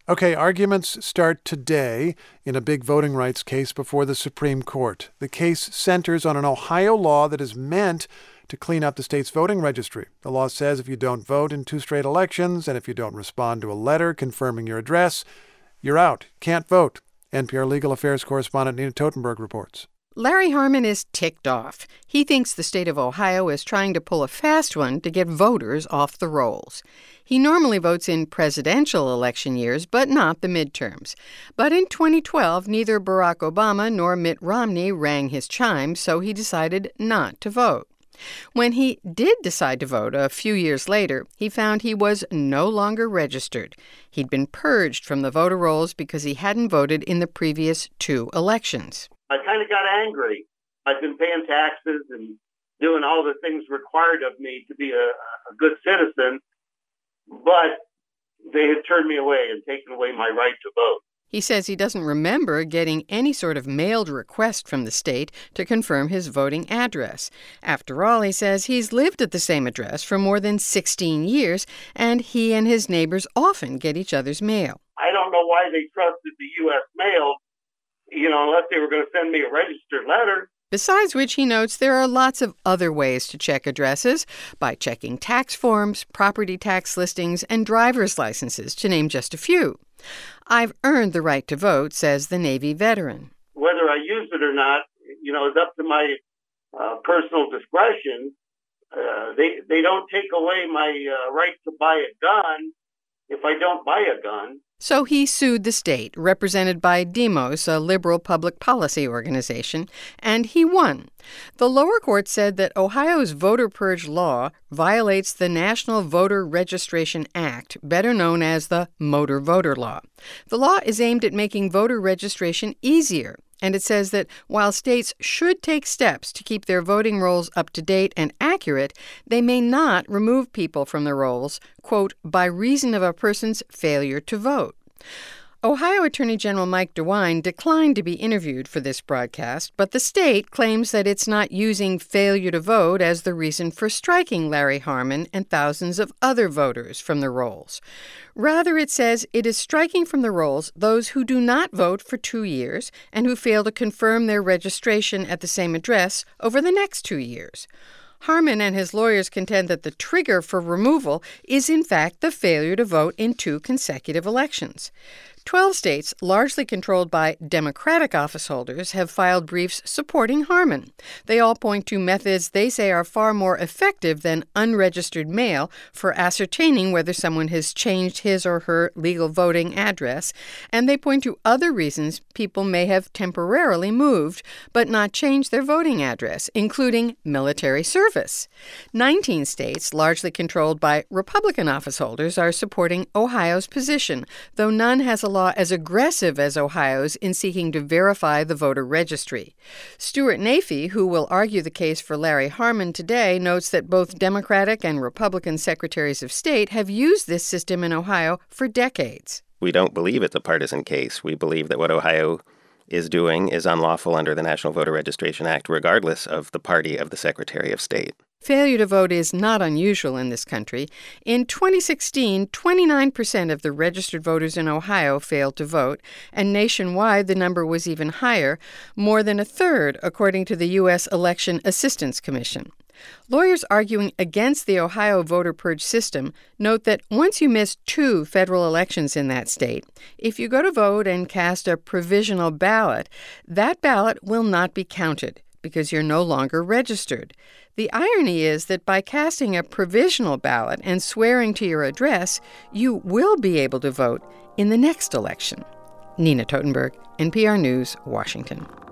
Okay, arguments start today in a big voting rights case before the Supreme Court. The case centers on an Ohio law that is meant to clean up the state's voting registry. The law says if you don't vote in 2 straight elections and if you don't respond to a letter confirming your address, you're out. Can't vote. NPR legal affairs correspondent Nina Totenberg reports. Larry Harmon is ticked off. He thinks the state of Ohio is trying to pull a fast one to get voters off the rolls. He normally votes in presidential election years, but not the midterms. But in 2012, neither Barack Obama nor Mitt Romney rang his chime, so he decided not to vote. When he did decide to vote a few years later, he found he was no longer registered. He'd been purged from the voter rolls because he hadn't voted in the previous 2 elections. I kind of got angry. I've been paying taxes and doing all the things required of me to be a good citizen, but they had turned me away and taken away my right to vote. He says he doesn't remember getting any sort of mailed request from the state to confirm his voting address. After all, he says he's lived at the same address for more than 16 years, and he and his neighbors often get each other's mail. I don't know why they trusted the U.S. mail, unless they were going to send me a registered letter. Besides which, he notes there are lots of other ways to check addresses, by checking tax forms, property tax listings, and driver's licenses, to name just a few. I've earned the right to vote, says the Navy veteran. Whether I use it or not, is up to my personal discretion. They don't take away my right to buy a gun if I don't buy a gun. So he sued the state, represented by Demos, a liberal public policy organization, and he won. The lower court said that Ohio's voter purge law violates the National Voter Registration Act, better known as the Motor Voter Law. The law is aimed at making voter registration easier, and it says that while states should take steps to keep their voting rolls up to date and accurate, they may not remove people from the rolls, quote, by reason of a person's failure to vote. Ohio Attorney General Mike DeWine declined to be interviewed for this broadcast, but the state claims that it's not using failure to vote as the reason for striking Larry Harmon and thousands of other voters from the rolls. Rather, it says it is striking from the rolls those who do not vote for 2 years and who fail to confirm their registration at the same address over the next 2 years. Harmon and his lawyers contend that the trigger for removal is, in fact, the failure to vote in 2 consecutive elections. 12 states, largely controlled by Democratic officeholders, have filed briefs supporting Harmon. They all point to methods they say are far more effective than unregistered mail for ascertaining whether someone has changed his or her legal voting address, and they point to other reasons people may have temporarily moved but not changed their voting address, including military service. 19 states, largely controlled by Republican officeholders, are supporting Ohio's position, though none has a law as aggressive as Ohio's in seeking to verify the voter registry. Stuart Nafee, who will argue the case for Larry Harmon today, notes that both Democratic and Republican secretaries of state have used this system in Ohio for decades. We don't believe it's a partisan case. We believe that what Ohio is doing is unlawful under the National Voter Registration Act, regardless of the party of the Secretary of State. Failure to vote is not unusual in this country. In 2016, 29% of the registered voters in Ohio failed to vote, and nationwide the number was even higher, more than a third, according to the U.S. Election Assistance Commission. Lawyers arguing against the Ohio voter purge system note that once you miss 2 federal elections in that state, if you go to vote and cast a provisional ballot, that ballot will not be counted because you're no longer registered. The irony is that by casting a provisional ballot and swearing to your address, you will be able to vote in the next election. Nina Totenberg, NPR News, Washington.